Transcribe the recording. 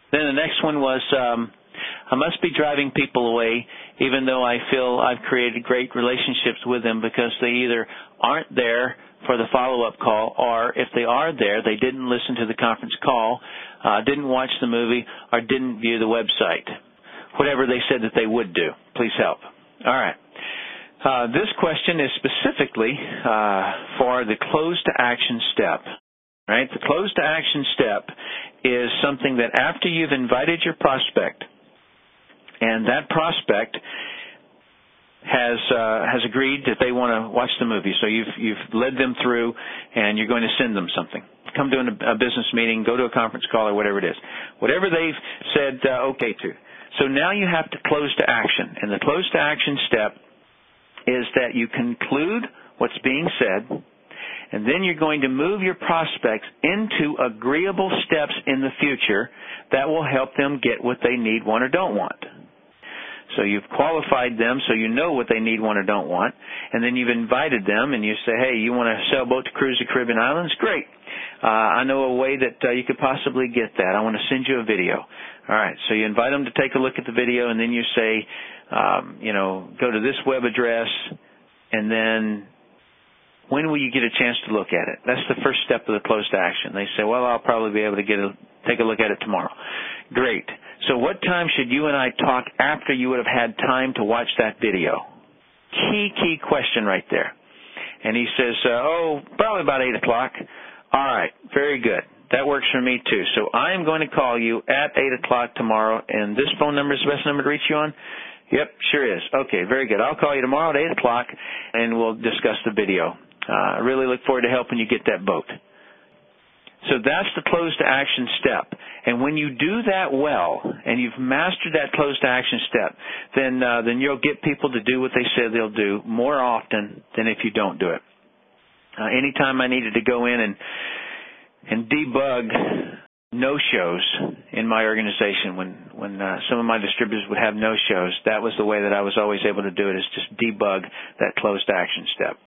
Then the next one was, I must be driving people away even though I feel I've created great relationships with them because they either aren't there for the follow-up call, or if they are there, they didn't listen to the conference call, didn't watch the movie, or didn't view the website. Whatever they said that they would do. Please help. All right. This question is specifically for the close to action step. Right? The close to action step is something that after you've invited your prospect, and that prospect has agreed that they want to watch the movie. So you've led them through, and you're going to send them something. Come to a business meeting, go to a conference call, or whatever it is. Whatever they've said okay to. So now you have to close to action. And the close to action step is that you conclude what's being said, and then you're going to move your prospects into agreeable steps in the future that will help them get what they need, want, or don't want. So you've qualified them so you know what they need, want, or don't want, and then you've invited them and you say, hey, you want to sailboat to cruise the Caribbean Islands? Great. I know a way that you could possibly get that. I want to send you a video. All right, so you invite them to take a look at the video, and then you say, go to this web address, and then when will you get a chance to look at it? That's the first step of the close to action. They say, well, I'll probably be able to take a look at it tomorrow. Great. So what time should you and I talk after you would have had time to watch that video? Key question right there. And he says, probably about 8 o'clock. All right, very good. That works for me too. So I am going to call you at 8 o'clock tomorrow, and this phone number is the best number to reach you on? Yep, sure is. Okay, very good. I'll call you tomorrow at 8 o'clock, and we'll discuss the video. I really look forward to helping you get that boat. So that's the close to action step. And when you do that well, and you've mastered that close to action step, then you'll get people to do what they said they'll do more often than if you don't do it. Anytime I needed to go in and debug no-shows in my organization, when some of my distributors would have no-shows, that was the way that I was always able to do it, is just debug that close to action step.